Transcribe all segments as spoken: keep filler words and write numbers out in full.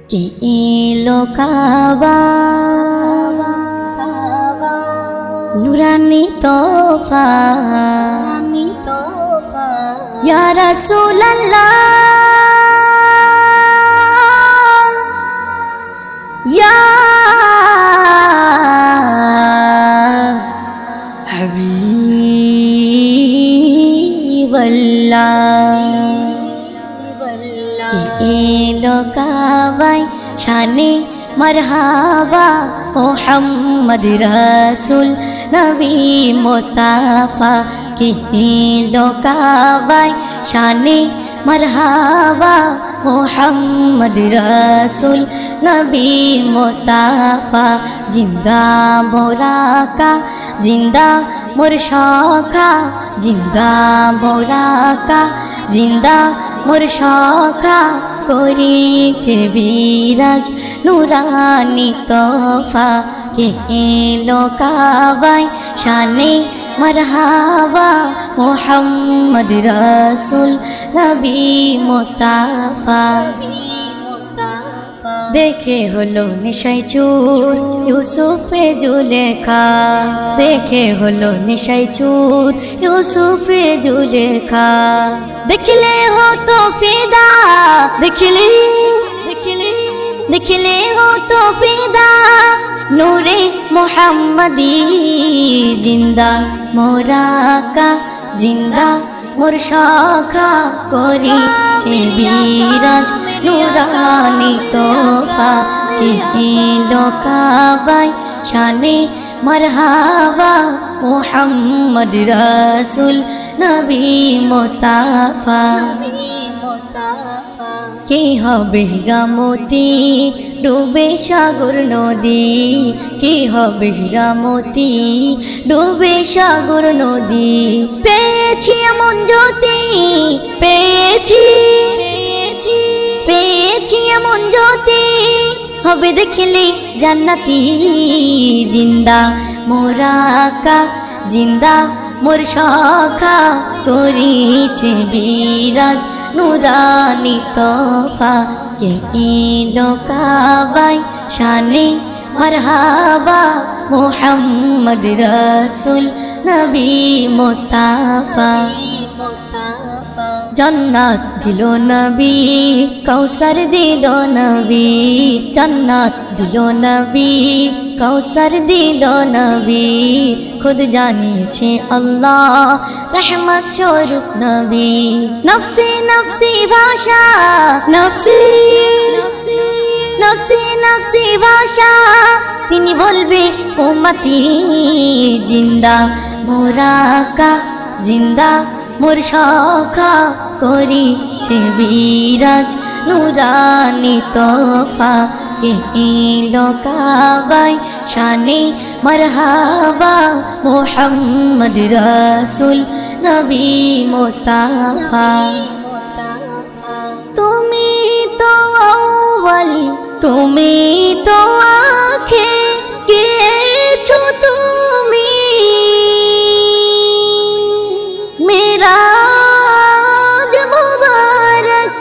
কি এলো কাবা নুরানি তোফা ইয়া রাসূলুল্লাহ ইয়া হাবিবাল্লাহ কি এলো কাবায় শানে মারহাবা মুহাম্মদ রাসূল নবী মুস্তাফা কি এলো কাবায় শানে মারহাবা মুহাম্মদ রাসূল নবী মুস্তাফা জিন্দা মোরাকা জিন্দা মোর সখা জিন্দা মোরাকা জিন্দা মোর সখা করিছে বিরাজ নুরানি তোফা কে এলো কাবায় শানে মারহাবা মুহাম্মদ রাসূল নবী মুস্তাফা দেখে হলো নিশাই চুর ইউসুফে জুলেখা দেখে হলো নিশাই চুর ইউসুফে জুলেখা দেখলে हो तो फिदा देखले देखले देखले हो तो फिदा नूरे मुहम्मदी जिंदा मोराका जिंदा मोर शाखा कोरी चे बिराज नुरानी तोफा के एलो काबाय शाने मरहबा मुहम्मद रसूल नबी मुस्ताफा কে হবে রামতি ডুবে সাগর নদী কে হবে রামতি ডুবে সাগর নদী পেয়েছি এমন জ্যোতি পেয়েছি পেয়েছি এমন জ্যোতি হবে দেখলে জান্নাতি জিন্দা মোরাকা জিন্দা মোর সখা করিছে বিরাজ নুরানি তোফা কে এলো কাবায় শানে মারহাবা মুহাম্মদ রাসূল নবী মুস্তাফা জান্নাত দিল নবী কৌসর দিল নবী জান্নাত দিল নবী কৌসর দিল নবী खुद জানিয়েছে আল্লাহ রহমত স্বরূপ নবী নফসি নফসি ভাষা নফসি নফসি নফসি ভাষা তিনি বলবে উম্মতি জিন্দা মোরাকা জিন্দা মোর সখা করিছে বিরাজ নুরানি তোফা কে এলো কাবায় শানে মারহাবা মুহাম্মদ রাসূল নবী মুস্তাফা তুমি তো আউয়াল তুমি তো আখির গিয়েছো তুমি মেরাজ মুবারক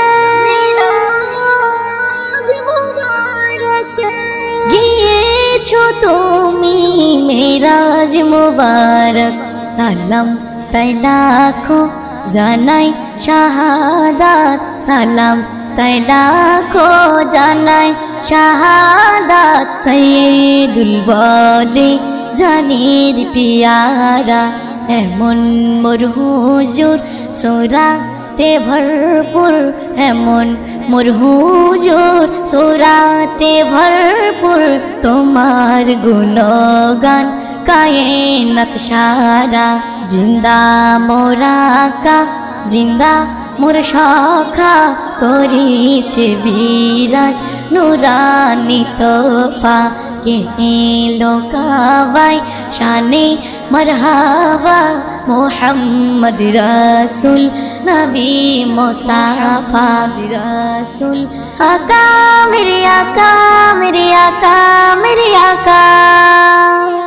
মেরাজ মুবারক গিয়েছো তুমি মেরাজ মুবারক সালাম তাই লাখো জানাই শাহাদাত সালাম তাই লাখো জানাই শাহাদাত সৈয়দুল বলে জানির পিয়ারা এমন মোর হুজুর সূরাতে ভরপুর এমন মোর হুজুর সূরাতে ভরপুর তোমার গুণগান কায়নাত সারা জিন্দা মোরাকা জিন্দা মোর সখা করিছে বিরাজ নুরানি তোফা কে এলো কাবায় শানে মারহাবা মুহাম্মদ রাসূল নবী মুস্তাফা রাসূল আকা মেরে আকা মেরে আকা মেরে আকা